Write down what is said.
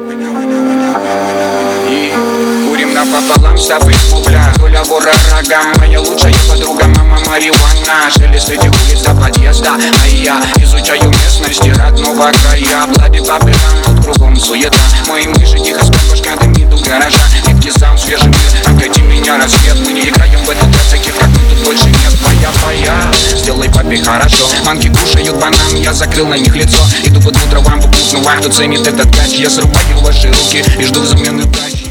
И курим напополам с тобой в пуля. Доля вора рога, моя лучшая подруга, мама марихуана. Шелест этих улиц до подъезда, а я изучаю местности родного края. Блади папиран, тут кругом суета. Мои мыши тихо спят, башка дымит у гаража. Легкий сам, свежий мир, обгоди меня рассвет. Мы не играем в этот раз, таких как мы тут больше нет. Твоя, сделай папе хорошо. Манки кушают банан, я закрыл на них лицо. Иду по дну дровам, попутно вахту ценит этот гач. Я срубаю ваши руки и жду взамены дачи.